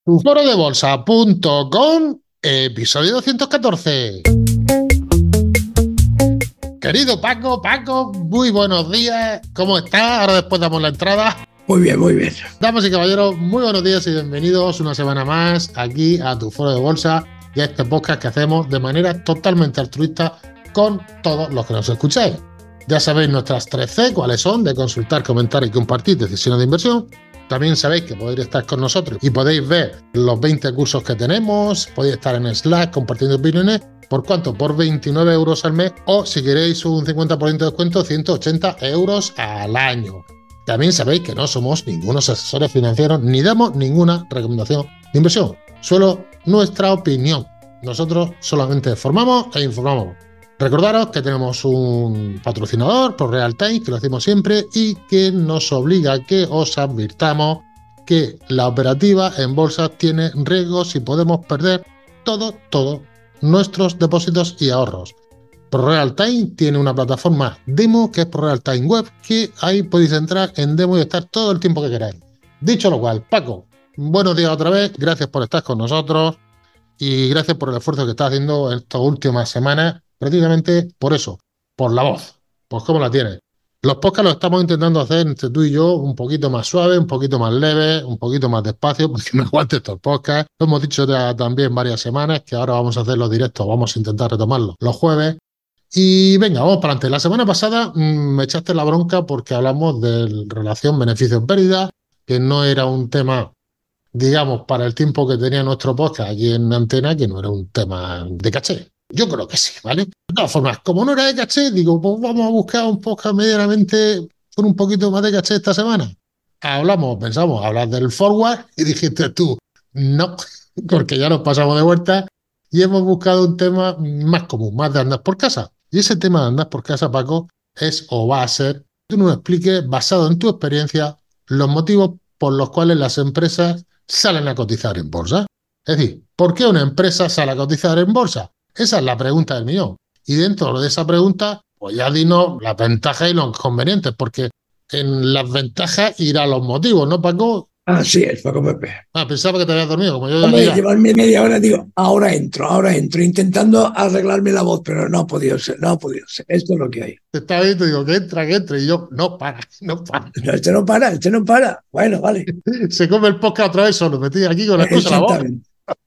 Forodebolsa.com, episodio 214. Querido Paco, muy buenos días. ¿Cómo estás? Ahora después damos la entrada. Muy bien, muy bien. Damas y caballeros, muy buenos días y bienvenidos una semana más aquí a tu Foro de Bolsa y a este podcast que hacemos de manera totalmente altruista con todos los que nos escucháis. Ya sabéis nuestras 3C, cuáles son: de consultar, comentar y compartir decisiones de inversión. También sabéis que podéis estar con nosotros y podéis ver los 20 cursos que tenemos, podéis estar en Slack compartiendo opiniones. ¿Por cuánto? Por 29 euros al mes, o si queréis un 50% de descuento, 180 euros al año. También sabéis que no somos ningunos asesores financieros ni damos ninguna recomendación de inversión, solo nuestra opinión. Nosotros solamente formamos e informamos. Recordaros que tenemos un patrocinador, ProRealTime, que lo hacemos siempre y que nos obliga a que os advirtamos que la operativa en bolsa tiene riesgos y podemos perder todos nuestros depósitos y ahorros. ProRealTime tiene una plataforma demo que es ProRealTime Web, que ahí podéis entrar en demo y estar todo el tiempo que queráis. Dicho lo cual, Paco, buenos días otra vez, gracias por estar con nosotros y gracias por el esfuerzo que estás haciendo estas últimas semanas, precisamente por eso, por la voz. Pues ¿cómo la tienes? Los podcasts los estamos intentando hacer entre tú y yo un poquito más suave, un poquito más leve, un poquito más despacio, porque me aguante estos podcasts. Lo hemos dicho ya también varias semanas, que ahora vamos a hacer los directos, vamos a intentar retomarlos los jueves. Y venga, vamos para adelante. La semana pasada me echaste la bronca porque hablamos de relación beneficio-pérdida, que no era un tema, digamos, para el tiempo que tenía nuestro podcast aquí en Antena, que no era un tema de caché. Yo creo que sí, ¿vale? De todas formas, como no era de caché, digo, pues vamos a buscar un podcast medianamente con un poquito más de caché esta semana. Pensamos hablar del forward y dijiste tú, no, porque ya nos pasamos de vuelta y hemos buscado un tema más común, más de andar por casa. Y ese tema de andar por casa, Paco, es o va a ser, tú nos expliques, basado en tu experiencia, los motivos por los cuales las empresas salen a cotizar en bolsa. Es decir, ¿por qué una empresa sale a cotizar en bolsa? Esa es la pregunta del millón. Y dentro de esa pregunta, pues ya dinos las ventajas y los inconvenientes, porque en las ventajas irán los motivos, ¿no, Paco? Así es, Paco Pepe. Pensaba que te habías dormido, como yo Hombre, decía. llevarme media hora, digo, ahora entro, intentando arreglarme la voz, pero no ha podido ser. Esto es lo que hay. Te estaba viendo y digo, que entre. Y yo, no para. No, este no para. Bueno, vale. Se come el podcast otra vez solo, metido aquí con la excusa de la voz. Exactamente.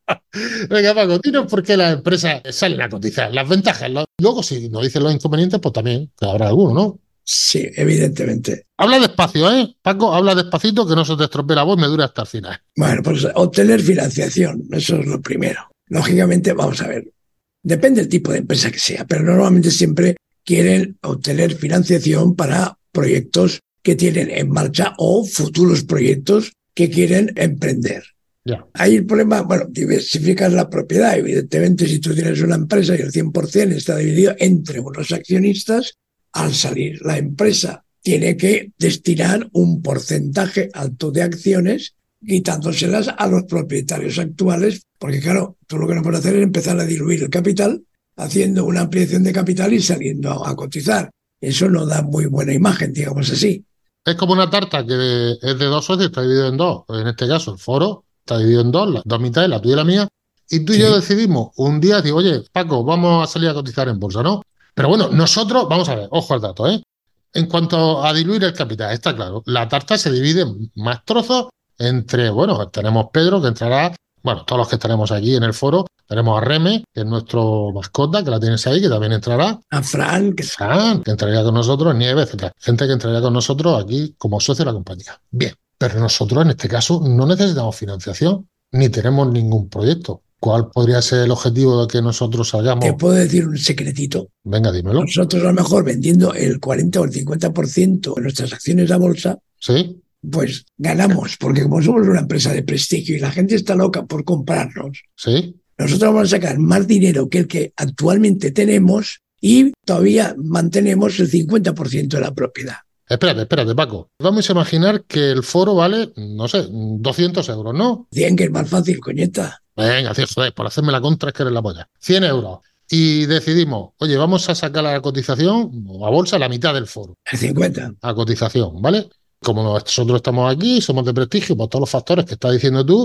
Venga, Paco, dinos por qué las empresas salen a cotizar. Las ventajas. Luego, si nos dicen los inconvenientes, pues también que habrá alguno, ¿no? Sí, evidentemente. Habla despacio, ¿eh? Paco, habla despacito, que no se te estropee la voz, me dura hasta el final. Bueno, pues obtener financiación, eso es lo primero. Lógicamente, vamos a ver, depende del tipo de empresa que sea, pero normalmente siempre quieren obtener financiación para proyectos que tienen en marcha o futuros proyectos que quieren emprender. Ya. Ahí el problema, bueno, diversificas la propiedad. Evidentemente, si tú tienes una empresa y el 100% está dividido entre unos accionistas, al salir la empresa tiene que destinar un porcentaje alto de acciones, quitándoselas a los propietarios actuales, porque claro, tú lo que no puedes hacer es empezar a diluir el capital, haciendo una ampliación de capital y saliendo a cotizar. Eso no da muy buena imagen, digamos así. Es como una tarta que es de dos socios, está dividido en dos. En este caso, el foro está dividido en dos, las dos mitades, la tuya y la mía. Y tú y yo decidimos un día, digo, oye, Paco, vamos a salir a cotizar en bolsa, ¿no? Pero bueno, nosotros, vamos a ver, ojo al dato, ¿eh? En cuanto a diluir el capital, está claro, la tarta se divide en más trozos entre, bueno, tenemos Pedro, que entrará, bueno, todos los que estaremos aquí en el foro, tenemos a Reme, que es nuestro mascota, que la tienes ahí, que también entrará. A Fran, que entraría con nosotros, Nieves, etcétera. Gente que entraría con nosotros aquí como socio de la compañía. Bien, pero nosotros en este caso no necesitamos financiación, ni tenemos ningún proyecto. ¿Cuál podría ser el objetivo de que nosotros salgamos? Te puedo decir un secretito. Venga, dímelo. Nosotros a lo mejor vendiendo el 40 o el 50% de nuestras acciones a bolsa, ¿sí? Pues ganamos, porque como somos una empresa de prestigio y la gente está loca por comprarnos, ¿sí? Nosotros vamos a sacar más dinero que el que actualmente tenemos y todavía mantenemos el 50% de la propiedad. Espérate, Paco. Vamos a imaginar que el foro vale, no sé, 200 euros, ¿no? 100, que es más fácil, coñeta. Venga, joder, por hacerme la contra es que eres la polla. 100 euros. Y decidimos, oye, vamos a sacar a la cotización, o a bolsa, la mitad del foro. El 50. A cotización, ¿vale? Como nosotros estamos aquí, somos de prestigio, por todos los factores que estás diciendo tú,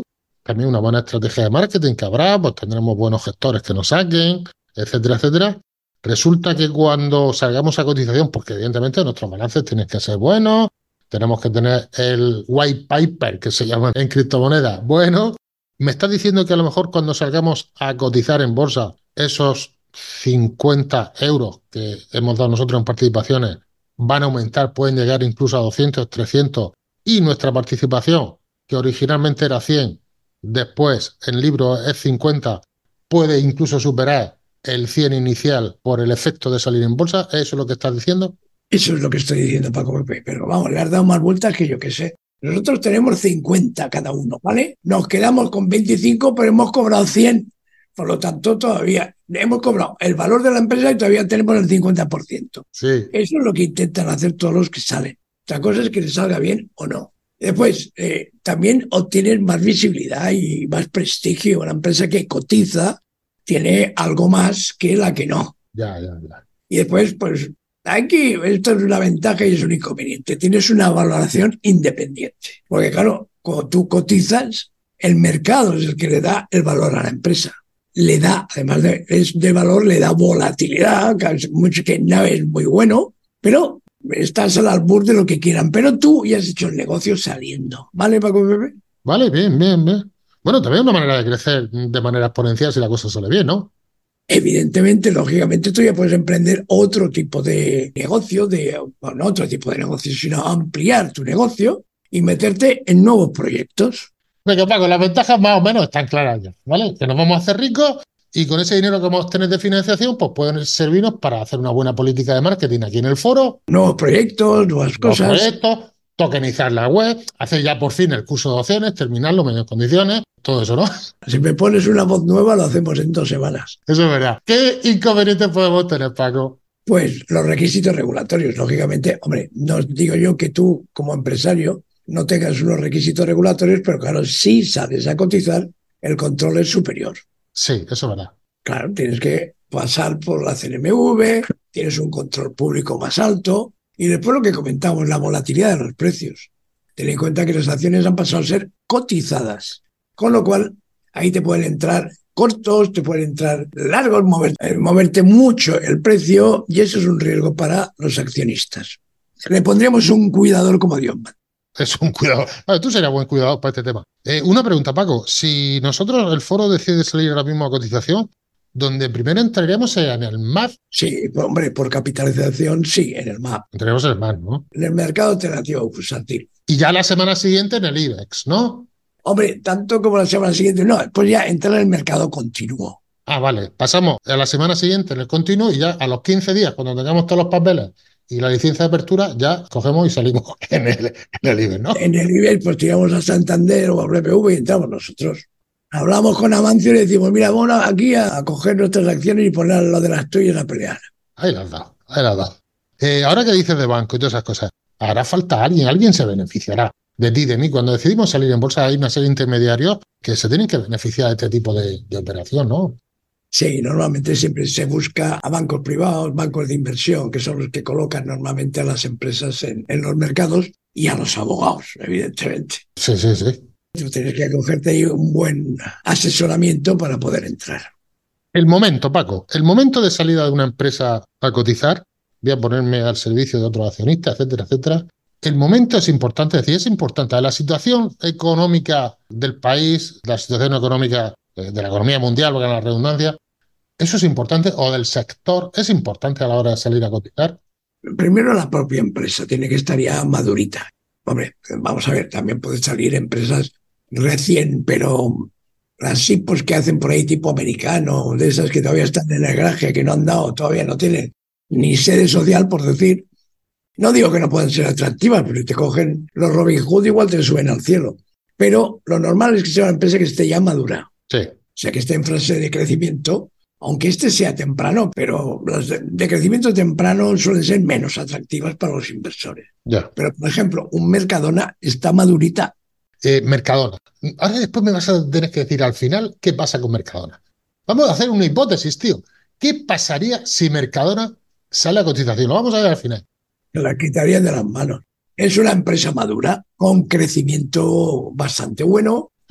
también una buena estrategia de marketing que habrá, pues tendremos buenos gestores que nos saquen, etcétera, etcétera. Resulta que cuando salgamos a cotización, porque evidentemente nuestros balances tienen que ser buenos, tenemos que tener el white paper, que se llama en criptomonedas, bueno, me estás diciendo que a lo mejor cuando salgamos a cotizar en bolsa, esos 50 euros que hemos dado nosotros en participaciones van a aumentar, pueden llegar incluso a 200, 300, y nuestra participación, que originalmente era 100, después en libros es 50, puede incluso superar el 100 inicial por el efecto de salir en bolsa. ¿Eso es lo que estás diciendo? Eso es lo que estoy diciendo, Paco Pepe. Pero vamos, le has dado más vueltas que yo qué sé. Nosotros tenemos 50 cada uno, ¿vale? Nos quedamos con 25, pero hemos cobrado 100. Por lo tanto, todavía hemos cobrado el valor de la empresa y todavía tenemos el 50%. Sí. Eso es lo que intentan hacer todos los que salen. Otra cosa es que les salga bien o no. Después, también obtienes más visibilidad y más prestigio. Una empresa que cotiza tiene algo más que la que no. Ya. Y después, pues, aquí esto es una ventaja y es un inconveniente. Tienes una valoración independiente. Porque claro, cuando tú cotizas, el mercado es el que le da el valor a la empresa. Le da, además de valor, le da volatilidad, que no es muy bueno, pero estás al albur de lo que quieran. Pero tú ya has hecho el negocio saliendo. ¿Vale, Paco Pepe? Vale, bien. Bueno, también una manera de crecer de manera exponencial si la cosa sale bien, ¿no? Evidentemente, lógicamente, tú ya puedes emprender otro tipo de negocio, no otro tipo de negocio, sino ampliar tu negocio y meterte en nuevos proyectos. Venga, Paco, las ventajas más o menos están claras ya, ¿vale? Que nos vamos a hacer ricos y con ese dinero que vamos a tener de financiación, pues pueden servirnos para hacer una buena política de marketing aquí en el foro, Nuevos proyectos, nuevas los cosas. proyectos, tokenizar la web, hacer ya por fin el curso de opciones, terminarlo en mejores condiciones, todo eso, ¿no? Si me pones una voz nueva, lo hacemos en 2 semanas. Eso es verdad. ¿Qué inconvenientes podemos tener, Paco? Pues los requisitos regulatorios, lógicamente, hombre, no digo yo que tú como empresario no tengas unos requisitos regulatorios, pero claro, si sales a cotizar, el control es superior. Sí, eso es verdad. Claro, tienes que pasar por la CNMV, tienes un control público más alto y después lo que comentamos, la volatilidad de los precios. Ten en cuenta que las acciones han pasado a ser cotizadas, con lo cual ahí te pueden entrar cortos, te pueden entrar largos, moverte mucho el precio y eso es un riesgo para los accionistas. Le pondríamos un cuidador como Dios manda. Es un cuidado. Vale, tú serías buen cuidador para este tema. Una pregunta, Paco. Si nosotros, el foro decide salir ahora mismo a cotización, donde primero entraríamos en el MAP. Sí, hombre, por capitalización, sí, en el MAP. Entraríamos en el MAP, ¿no? En el mercado alternativo bursátil. Y ya la semana siguiente en el IBEX, ¿no? Hombre, tanto como la semana siguiente, no, pues ya entrar en el mercado continuo. Ah, vale. Pasamos a la semana siguiente en el continuo y ya a los 15 días, cuando tengamos todos los papeles y la licencia de apertura, ya cogemos y salimos en el IBEX, ¿no? En el IBEX, pues tiramos a Santander o a BBV y entramos nosotros. Hablamos con Amancio y le decimos, mira, vamos aquí a coger nuestras acciones y poner lo de las tuyas a pelear. Ahí las has dado, ahí las has dado. Ahora que dices de banco y todas esas cosas, hará falta alguien se beneficiará de ti, de mí. Cuando decidimos salir en bolsa hay una serie de intermediarios que se tienen que beneficiar de este tipo de operación, ¿no? Sí, normalmente siempre se busca a bancos privados, bancos de inversión, que son los que colocan normalmente a las empresas en los mercados y a los abogados, evidentemente. Sí. Tú tienes que acogerte ahí un buen asesoramiento para poder entrar. El momento, Paco, el momento de salida de una empresa a cotizar, voy a ponerme al servicio de otros accionistas, etcétera, etcétera. El momento es importante, es decir, es importante. La situación económica del país, la situación económica de la economía mundial, valga la redundancia, eso es importante, o del sector, es importante a la hora de salir a cotizar. Primero la propia empresa tiene que estar ya madurita. Hombre, vamos a ver, también pueden salir empresas recién, pero así pues que hacen por ahí tipo americano, de esas que todavía están en el garaje, que no han dado, todavía no tienen ni sede social, por decir. No digo que no puedan ser atractivas, pero si te cogen los Robin Hood igual te suben al cielo. Pero lo normal es que sea una empresa que esté ya madura. Sí. O sea, que esté en fase de crecimiento, aunque este sea temprano, pero las de crecimiento temprano suelen ser menos atractivas para los inversores. Ya. Pero, por ejemplo, un Mercadona está madurita. Mercadona. Ahora después me vas a tener que decir al final qué pasa con Mercadona. Vamos a hacer una hipótesis, tío. ¿Qué pasaría si Mercadona sale a cotización? Lo vamos a ver al final. Que la quitarían de las manos. Es una empresa madura, con crecimiento bastante bueno. ¿Sí?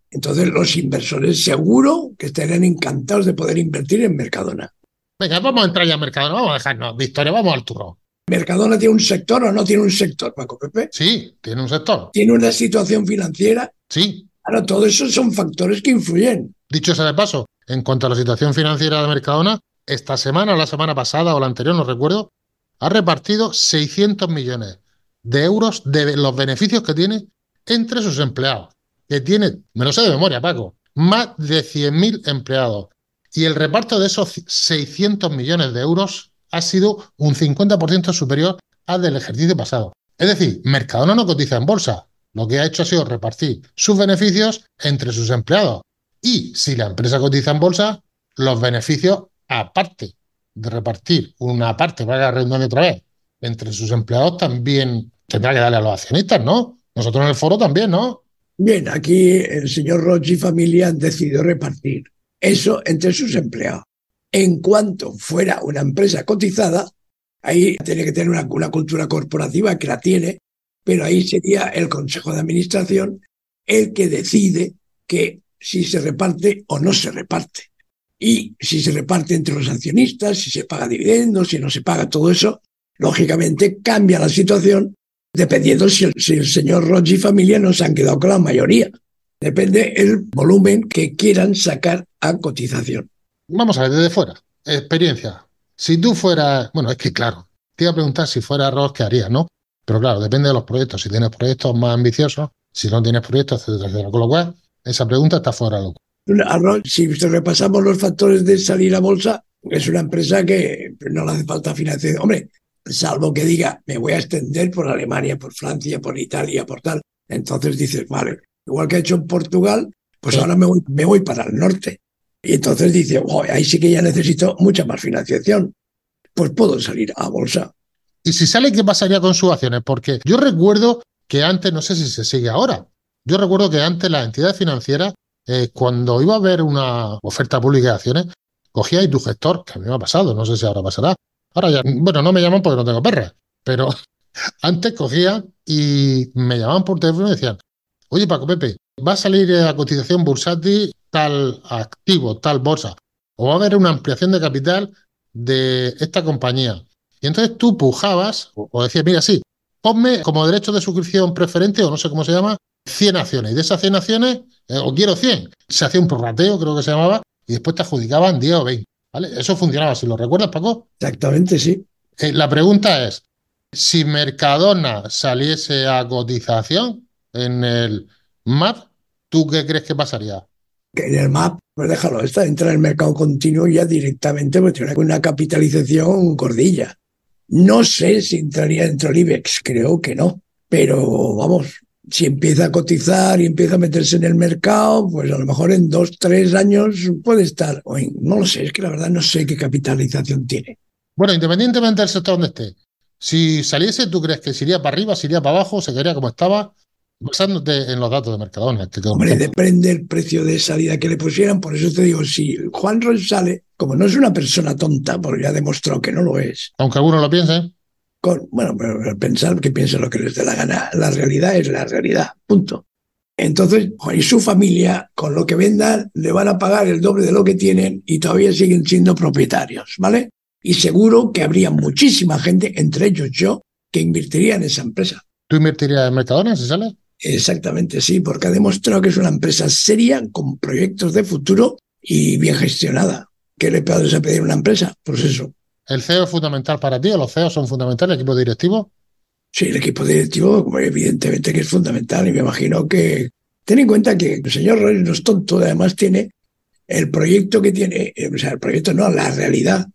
Entonces los inversores seguro que estarían encantados de poder invertir en Mercadona. Venga, vamos a entrar ya al Mercadona, vamos a dejarnos de historia, vamos al turrón. ¿Mercadona tiene un sector o no tiene un sector, Paco Pepe? Sí, tiene un sector. ¿Tiene una situación financiera? Sí. Claro, todo eso son factores que influyen. Dicho sea de paso, en cuanto a la situación financiera de Mercadona, esta semana o la semana pasada o la anterior, no recuerdo, ha repartido 600 millones de euros de los beneficios que tiene entre sus empleados. Que tiene, me lo sé de memoria, Paco, más de 100.000 empleados. Y el reparto de esos 600 millones de euros ha sido un 50% superior al del ejercicio pasado. Es decir, Mercadona no cotiza en bolsa. Lo que ha hecho ha sido repartir sus beneficios entre sus empleados. Y si la empresa cotiza en bolsa, los beneficios, aparte de repartir una parte, valga la redundancia otra vez, entre sus empleados, también tendrá que darle a los accionistas, ¿no? Nosotros en el foro también, ¿no? Bien, aquí el señor Roche y familia han decidido repartir eso entre sus empleados. En cuanto fuera una empresa cotizada, ahí tiene que tener una cultura corporativa que la tiene, pero ahí sería el Consejo de Administración el que decide que si se reparte o no se reparte. Y si se reparte entre los accionistas, si se paga dividendos, si no se paga todo eso, lógicamente cambia la situación dependiendo si el señor Roche y familia no se han quedado con la mayoría. Depende el volumen que quieran sacar a cotización. Vamos a ver, desde fuera, experiencia. Si tú fueras, bueno, es que claro, te iba a preguntar si fuera Ross, ¿qué harías, no? Pero claro, depende de los proyectos. Si tienes proyectos más ambiciosos, si no tienes proyectos, etcétera, etcétera. Con lo cual, esa pregunta está fuera de lo. Si repasamos los factores de salir a bolsa, es una empresa que no le hace falta financiación. Hombre, salvo que diga, me voy a extender por Alemania, por Francia, por Italia, por tal. Entonces dices, vale, igual que ha hecho en Portugal, pues Sí. ahora me voy para el norte. Y entonces dice, oh, ahí sí que ya necesito mucha más financiación. Pues puedo salir a bolsa. Y si sale, ¿qué pasaría con sus acciones? Porque yo recuerdo que antes, no sé si se sigue ahora, yo recuerdo que antes las entidades financieras, cuando iba a haber una oferta pública de acciones, cogía y tu gestor, que a mí me ha pasado, no sé si ahora pasará. Ahora ya, bueno, no me llaman porque no tengo perra, pero antes cogía y me llamaban por teléfono y decían, oye Paco Pepe, va a salir a cotización bursátil tal activo, tal bolsa, o va a haber una ampliación de capital de esta compañía. Y entonces tú pujabas o decías, mira, sí, ponme como derecho de suscripción preferente, o no sé cómo se llama, 100 acciones. Y de esas 100 acciones, o quiero 100, se hacía un prorrateo, creo que se llamaba, y después te adjudicaban 10 o 20. ¿Vale? Eso funcionaba, si lo recuerdas, Paco. Exactamente, sí. La pregunta es, si Mercadona saliese a cotización en el MAP, ¿tú qué crees que pasaría? Que en el MAP, pues déjalo, entra en el mercado continuo ya directamente, porque tiene una capitalización gordilla. No sé si entraría dentro del IBEX, creo que no. Pero vamos, si empieza a cotizar y empieza a meterse en el mercado, pues a lo mejor en 2, 3 años puede estar. No lo sé, es que la verdad no sé qué capitalización tiene. Bueno, independientemente del sector donde esté, si saliese, ¿tú crees que se iría para arriba, se iría para abajo, se quedaría como estaba? Basándote en los datos de Mercadona, que como Hombre, ejemplo. depende del precio de salida que le pusieran. Por eso te digo, si Juan Roy sale, como no es una persona tonta, porque ya demostró que no lo es, Aunque algunos lo piensen. bueno, pero pensar que piensen lo que les dé la gana, la realidad es la realidad, punto. Entonces, y su familia, con lo que vendan, le van a pagar el doble de lo que tienen y todavía siguen siendo propietarios, ¿vale? Y seguro que habría muchísima gente, entre ellos yo, que invertiría en esa empresa. ¿Tú invertirías en Mercadona si sale? Exactamente, sí, porque ha demostrado que es una empresa seria, con proyectos de futuro y bien gestionada. ¿Qué le puedes pedir a una empresa? Pues eso. ¿El CEO es fundamental para ti o los CEOs son fundamentales, el equipo directivo? Sí, el equipo directivo, evidentemente que es fundamental y me imagino que... Ten en cuenta que el señor Roy no es tonto, además tiene el proyecto que tiene, o sea, el proyecto no, la realidad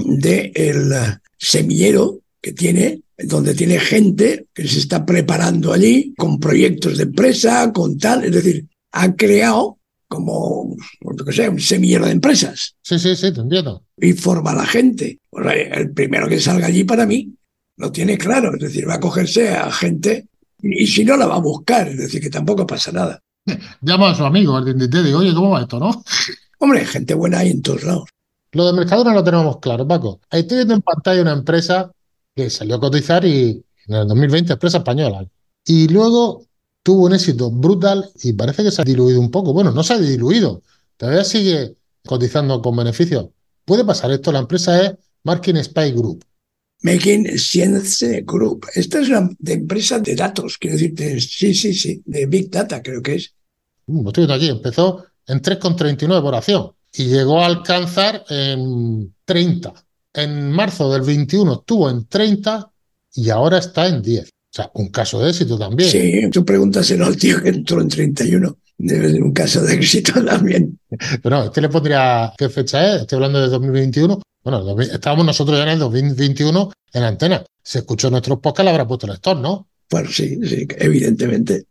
del semillero que tiene, donde tiene gente que se está preparando allí con proyectos de empresa, con tal, es decir, ha creado como, lo que sea, un semillero de empresas Sí, sí, sí, te entiendo. y forma a la gente. Pues el primero que salga allí para mí lo tiene claro, es decir, va a cogerse a gente y si no la va a buscar, es decir, que tampoco pasa nada. Llama a su amigo, el de digo, oye, ¿cómo va esto, no? Hombre, gente buena hay en todos lados. Lo de Mercadona lo tenemos claro, Paco. Ahí estoy viendo en pantalla una empresa que salió a cotizar y en el 2020, empresa española. Y luego tuvo un éxito brutal y parece que se ha diluido un poco. Bueno, no se ha diluido, todavía sigue cotizando con beneficios. Puede pasar esto, la empresa es Marking Spy Group. Making Science Group. Esta es una empresa de datos, quiero decir, sí, de Big Data creo que es. Lo estoy viendo aquí, empezó en 3,39 por acción y llegó a alcanzar en 30. En marzo del 21 estuvo en 30 y ahora está en 10. O sea, un caso de éxito también. Sí, tú pregúntaselo al tío que entró en 31. Debe ser un caso de éxito también. Pero no, este le pondría qué fecha es, estoy hablando de 2021. Bueno, estábamos nosotros ya en el 2021 en Antena. Se escuchó nuestros podcasts, le habrá puesto el store, ¿no? Bueno, sí, evidentemente.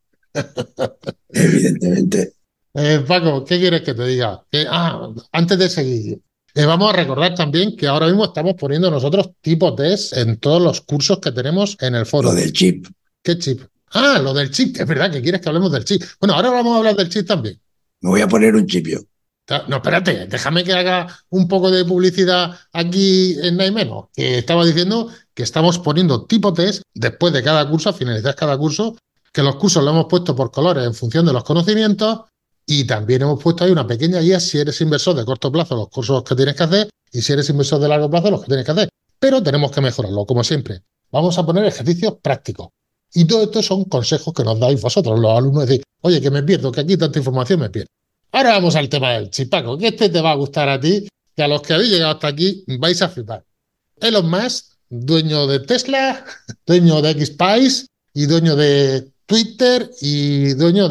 Evidentemente. Paco, ¿qué quieres que te diga? Antes de seguir, vamos a recordar también que ahora mismo estamos poniendo nosotros tipo test en todos los cursos que tenemos en el Lo foro. del chip. ¿Qué chip? Ah, lo del chip, es verdad que quieres que hablemos del chip. Bueno, ahora vamos a hablar del chip también. Me voy a poner un chip yo. No, espérate, déjame que haga un poco de publicidad aquí en Naimeno, que estaba diciendo que estamos poniendo tipo test después de cada curso, al finalizar cada curso, que los cursos lo hemos puesto por colores en función de los conocimientos y también hemos puesto ahí una pequeña guía si eres inversor de corto plazo, los cursos que tienes que hacer y si eres inversor de largo plazo, los que tienes que hacer. Pero tenemos que mejorarlo, como siempre. Vamos a poner ejercicios prácticos. Y todo esto son consejos que nos dais vosotros, los alumnos, decir, oye, que me pierdo, que aquí tanta información me pierdo. Ahora vamos al tema del chip, Paco, que este te va a gustar a ti, que a los que habéis llegado hasta aquí vais a flipar. Elon Musk, dueño de Tesla, dueño de XSpice y dueño de Twitter y dueño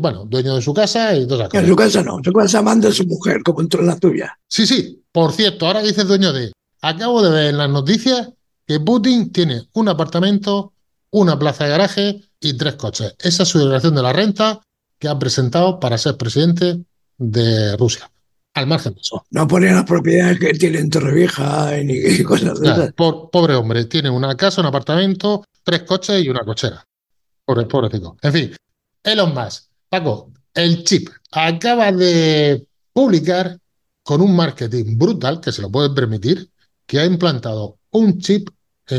de su casa y todas esas En cosas. su casa no, en su casa manda a su mujer, como entró en la tuya. Sí, por cierto, ahora que dices dueño de... Acabo de ver en las noticias que Putin tiene un apartamento, una plaza de garaje y 3 coches. Esa es su declaración de la renta que ha presentado para ser presidente de Rusia. Al margen de eso. No pone las propiedades que tiene en Torrevieja ni cosas de esas. Pobre hombre, tiene una casa, un apartamento, 3 coches y una cochera. Pobrecito. En fin, Elon Musk. Paco, el chip acaba de publicar con un marketing brutal, que se lo puede permitir, que ha implantado un chip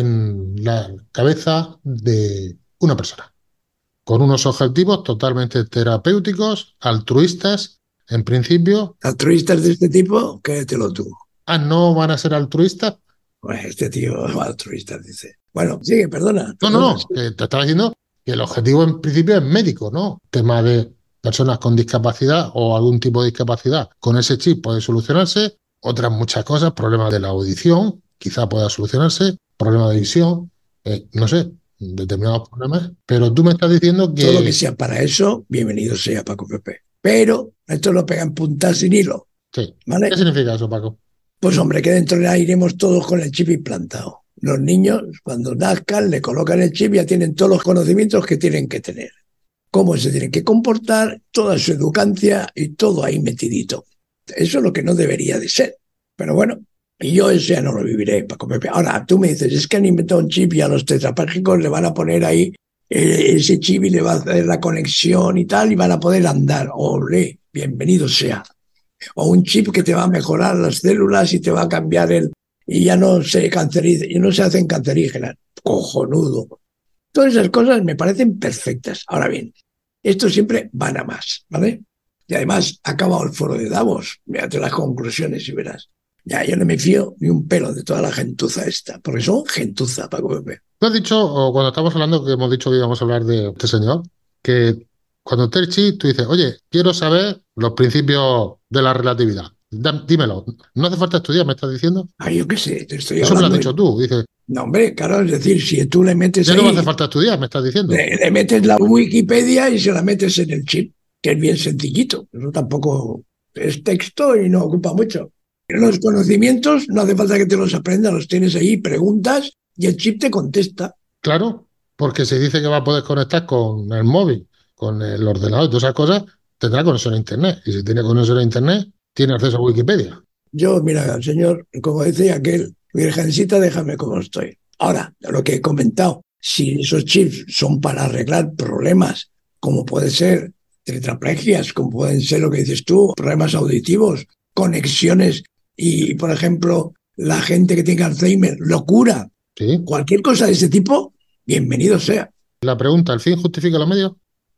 en la cabeza de una persona, con unos objetivos totalmente terapéuticos, altruistas, en principio. Altruistas de este tipo, créetelo tú. No van a ser altruistas. Bueno, este tío altruista dice. Bueno, sigue, perdona. No, Sí. que te estaba diciendo que el objetivo en principio es médico, ¿no? Tema de personas con discapacidad o algún tipo de discapacidad. Con ese chip puede solucionarse. Otras muchas cosas, problemas de la audición, quizá pueda solucionarse. Problemas de visión, no sé, determinados problemas. Pero tú me estás diciendo que... Todo lo que sea para eso, bienvenido sea, Paco Pepe. Pero esto lo pega en puntas sin hilo. Sí. ¿Vale? ¿Qué significa eso, Paco? Pues hombre, que dentro ya iremos todos con el chip implantado. Los niños, cuando nazcan, le colocan el chip y ya tienen todos los conocimientos que tienen que tener. Cómo se tienen que comportar, toda su educancia y todo ahí metidito. Eso es lo que no debería de ser. Pero bueno, y yo eso ya no lo viviré, Paco Pepe. Ahora, tú me dices, es que han inventado un chip y a los tetrapléjicos le van a poner ahí ese chip y le va a hacer la conexión y tal y van a poder andar. Olé, bienvenido sea. O un chip que te va a mejorar las células y te va a cambiar y ya no se y no se hacen cancerígenas. Cojonudo. Todas esas cosas me parecen perfectas. Ahora bien, esto siempre van a más, ¿vale? Y además ha acabado el foro de Davos. Mírate las conclusiones y verás. Ya, yo no me fío ni un pelo de toda la gentuza esta, porque son gentuza, Paco Pepe. Tú has dicho, o cuando estamos hablando, que hemos dicho que íbamos a hablar de este señor, que cuando esté el chip, tú dices, oye, quiero saber los principios de la relatividad. Dímelo. No hace falta estudiar, me estás diciendo. Yo qué sé, te estoy Eso me lo has hablando. dicho tú. Dices, no, hombre, claro, es decir, si tú le metes ya ahí... no me hace falta estudiar, me estás diciendo. Le metes la Wikipedia y se la metes en el chip, que es bien sencillito. Eso tampoco es texto y no ocupa mucho. Los conocimientos no hace falta que te los aprendas, los tienes ahí, preguntas y el chip te contesta. Claro, porque si dice que va a poder conectar con el móvil, con el ordenador y todas esas cosas, tendrá conexión a Internet. Y si tiene conexión a Internet, tiene acceso a Wikipedia. Yo, mira, señor, como decía aquel, virgencita, déjame como estoy. Ahora, lo que he comentado, si esos chips son para arreglar problemas, como puede ser tetraplegias, como pueden ser lo que dices tú, problemas auditivos, conexiones y, por ejemplo, la gente que tenga Alzheimer, locura, ¿Sí? cualquier cosa de ese tipo, bienvenido sea. La pregunta, ¿el fin justifica los medios?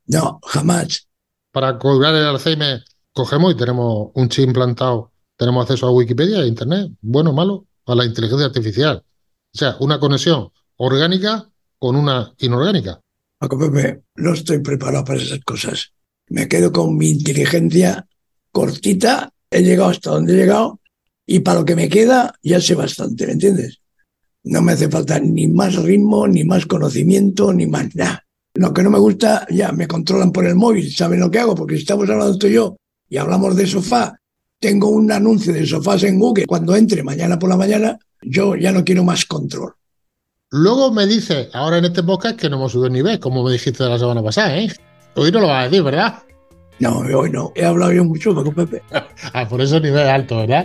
No, jamás. Para curar el Alzheimer, cogemos y tenemos un chip implantado, tenemos acceso a Wikipedia, a Internet, bueno o malo, a la inteligencia artificial. O sea, una conexión orgánica con una inorgánica. Paco Pepe, no estoy preparado para esas cosas. Me quedo con mi inteligencia cortita, he llegado hasta donde he llegado y para lo que me queda ya sé bastante, ¿me entiendes? No me hace falta ni más ritmo, ni más conocimiento, ni más nada. Lo que no me gusta, ya me controlan por el móvil, saben lo que hago, porque si estamos hablando tú y yo y hablamos de sofá, tengo un anuncio de sofás en Google, cuando entre mañana por la mañana, yo ya no quiero más control. Luego me dice, ahora en este podcast, que no hemos subido el nivel, como me dijiste la semana pasada, ¿eh? Hoy no lo vas a decir, ¿verdad? No, hoy no, he hablado yo mucho, Paco Pepe. Ah, por eso nivel alto, ¿verdad?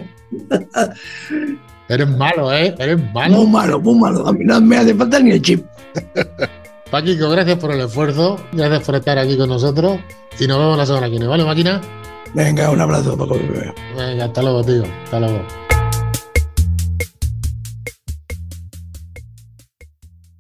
Eres malo, ¿eh? Eres malo. Muy malo, muy malo. A mí no me hace falta ni el chip. Paquico, gracias por el esfuerzo, gracias por estar aquí con nosotros y nos vemos la semana que viene, ¿vale, máquina? Venga, un abrazo, Paco Pepe. Venga, hasta luego, tío. Hasta luego.